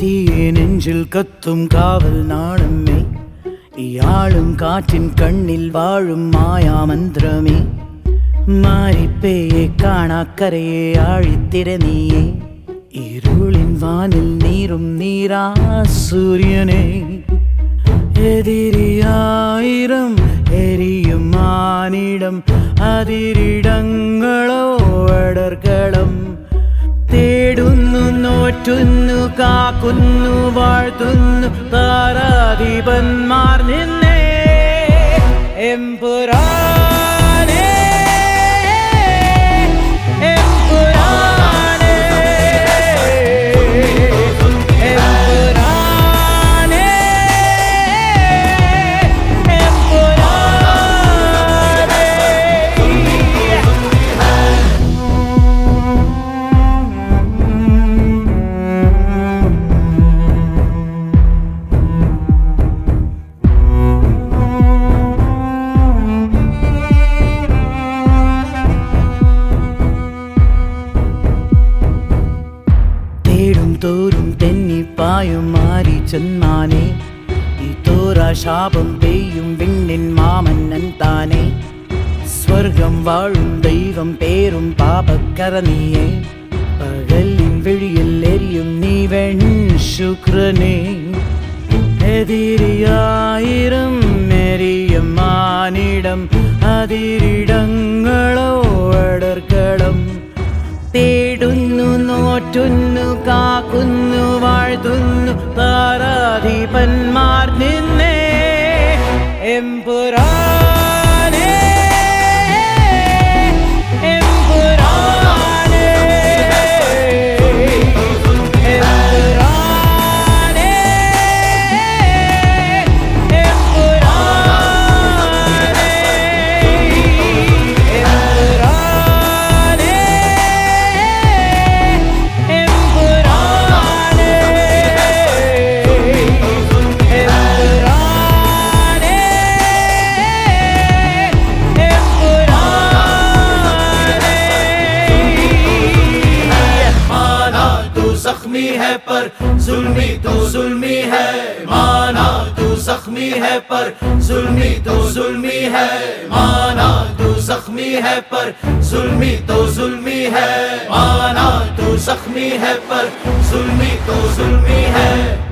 തീയെ നെഞ്ചിൽ കത്തും കാവൽ നാണമേ, ഇയാളും കാറ്റിൻ കണ്ണിൽ വാഴും മായാമന്ത്രമേ, മാരിപ്പേയെ കാണാക്കരയെ ആഴിത്തിര നീയെ, ഇരുളിൻ വാനിൽ നീറും നീരാ സൂര്യനെ, എതിരിയായിരം എരിയും മാനിടം, അതിരിടങ്ങളോ അടർക്കളം, തേടുന്നു നോറ്റുന്നു കാക്കുന്നു വാഴ്ത്തുന്നു താരാധിപന്മാർ നിന്നെ എമ്പുരാനേ എമ്പുരാനേ എമ്പുരാനേ തോറും തെന്നിപ്പായും മാറി ചെന്നാനേ, ഈ തോരാ ശാപം പെയ്യും വിണ്ണിൻ മാമന്നൻ താനേ, സ്വർഗം വാഴും ദൈവം പേരും പാപക്കര നീയേ, പകലിൻ വിഴിയിൽ എരിയും നീ വെൺ ശുക്രനേ, എതിരിയായിരം എരിയും മാനിടം, അതിരിടങ്ങളോ അടർക്കളം, തേടുന്നു നോറ്റുന്നു കാക്കുന്നു വാഴ്ത്തുന്നു താരാധിപന്മാർ നിന്നെ എമ്പുരാനേ എമ്പുരാനേ എമ്പുരാനേ ज़ख्मी है पर जुल्मी तो जुल्मी है, माना तू ज़ख्मी है पर जुल्मी तो जुल्मी है, माना तू ज़ख्मी है पर जुल्मी तो जुल्मी है, माना तू ज़ख्मी है पर जुल्मी तो जुल्मी है।